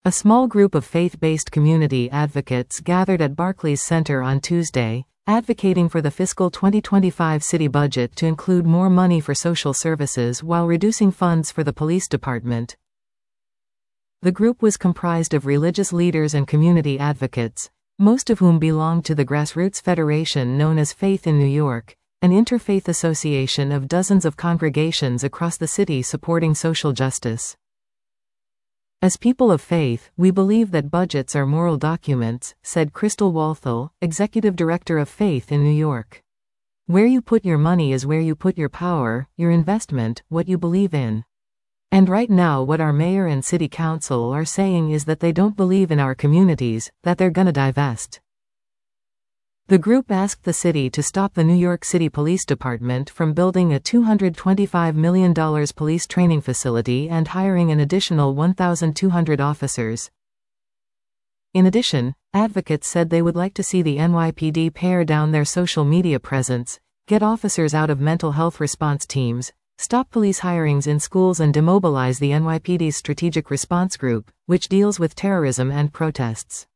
A small group of faith-based community advocates gathered at Barclays Center on Tuesday, advocating for the fiscal 2025 city budget to include more money for social services while reducing funds for the police department. The group was comprised of religious leaders and community advocates, most of whom belonged to the grassroots federation known as Faith in New York, an interfaith association of dozens of congregations across the city supporting social justice. As people of faith, we believe that budgets are moral documents, said Crystal Walthall, executive director of Faith in New York. Where you put your money is where you put your power, your investment, what you believe in. And right now what our mayor and city council are saying is that they don't believe in our communities, that they're gonna divest. The group asked the city to stop the New York City Police Department from building a $225 million police training facility and hiring an additional 1,200 officers. In addition, advocates said they would like to see the NYPD pare down their social media presence, get officers out of mental health response teams, stop police hirings in schools and demobilize the NYPD's Strategic Response Group, which deals with terrorism and protests.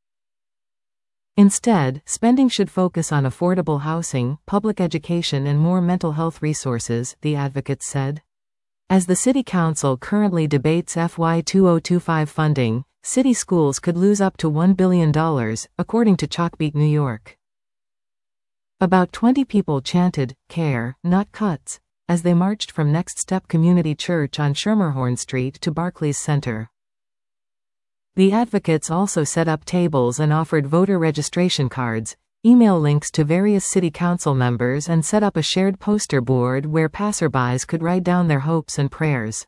Instead, spending should focus on affordable housing, public education and more mental health resources, the advocates said. As the City Council currently debates FY 2025 funding, city schools could lose up to $1 billion, according to Chalkbeat New York. About 20 people chanted, "Care, not cuts," as they marched from Next Step Community Church on Schermerhorn Street to Barclays Center. The advocates also set up tables and offered voter registration cards, email links to various city council members and set up a shared poster board where passerbys could write down their hopes and prayers.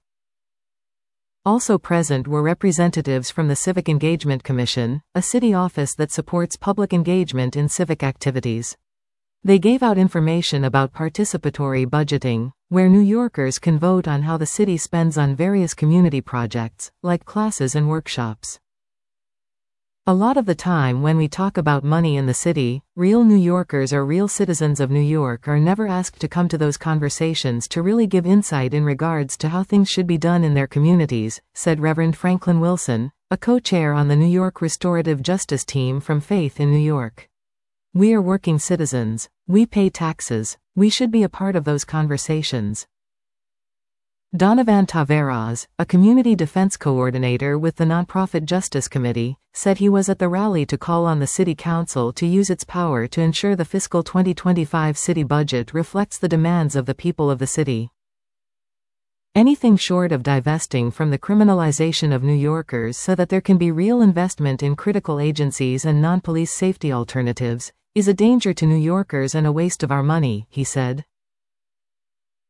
Also present were representatives from the Civic Engagement Commission, a city office that supports public engagement in civic activities. They gave out information about participatory budgeting, where New Yorkers can vote on how the city spends on various community projects, like classes and workshops. A lot of the time when we talk about money in the city, real New Yorkers or real citizens of New York are never asked to come to those conversations to really give insight in regards to how things should be done in their communities, said Reverend Franklin Wilson, a co-chair on the New York Restorative Justice Team from Faith in New York. We are working citizens. We pay taxes. We should be a part of those conversations. Donovan Taveras, a community defense coordinator with the Nonprofit Justice Committee, said he was at the rally to call on the City Council to use its power to ensure the fiscal 2025 city budget reflects the demands of the people of the city. Anything short of divesting from the criminalization of New Yorkers so that there can be real investment in critical agencies and non-police safety alternatives is a danger to New Yorkers and a waste of our money, he said.